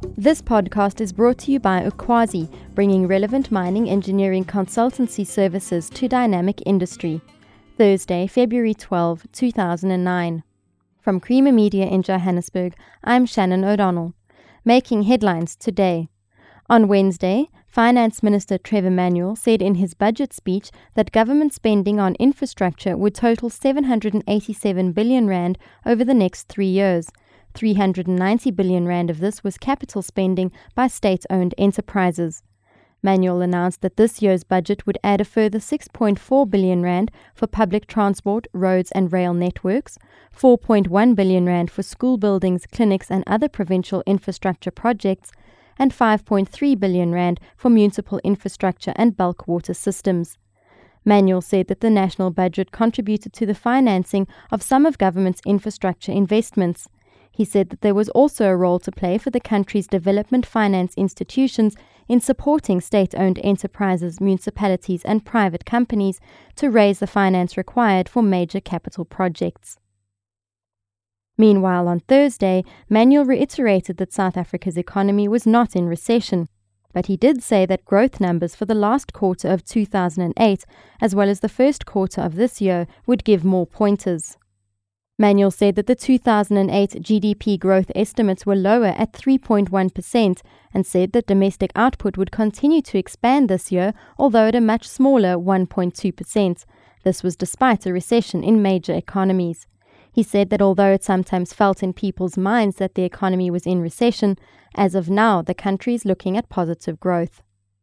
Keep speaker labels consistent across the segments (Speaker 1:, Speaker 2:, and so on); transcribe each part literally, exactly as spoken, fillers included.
Speaker 1: This podcast is brought to you by Ukwazi, bringing relevant mining engineering consultancy services to dynamic industry. Thursday, February twelfth, two thousand nine. From Creamer Media in Johannesburg, I'm Shannon O'Donnell. Making headlines today. On Wednesday, Finance Minister Trevor Manuel said in his budget speech that government spending on infrastructure would total seven hundred eighty-seven billion rand over the next three years. three hundred ninety billion rand of this was capital spending by state-owned enterprises. Manuel announced that this year's budget would add a further six point four billion rand for public transport, roads and rail networks, four point one billion rand for school buildings, clinics and other provincial infrastructure projects, and five point three billion rand for municipal infrastructure and bulk water systems. Manuel said that the national budget contributed to the financing of some of government's infrastructure investments. He said that there was also a role to play for the country's development finance institutions in supporting state-owned enterprises, municipalities and private companies to raise the finance required for major capital projects. Meanwhile, on Thursday, Manuel reiterated that South Africa's economy was not in recession, but he did say that growth numbers for the last quarter of two thousand eight, as well as the first quarter of this year, would give more pointers. Manuel said that the two thousand eight G D P growth estimates were lower at three point one percent and said that domestic output would continue to expand this year, although at a much smaller one point two percent. This was despite a recession in major economies. He said that although it sometimes felt in people's minds that the economy was in recession, as of now the country is looking at positive growth.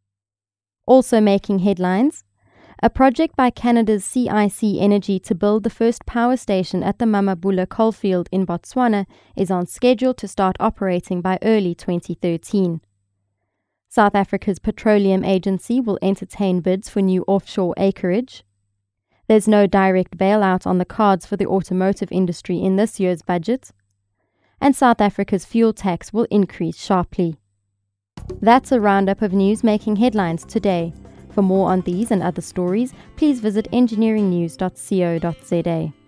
Speaker 1: Also making headlines, a project by Canada's C I C Energy to build the first power station at the Mamabula coalfield in Botswana is on schedule to start operating by early twenty thirteen. South Africa's Petroleum Agency will entertain bids for new offshore acreage. There's no direct bailout on the cards for the automotive industry in this year's budget. And South Africa's fuel tax will increase sharply. That's a roundup of news making headlines today. For more on these and other stories, please visit engineering news dot co dot za.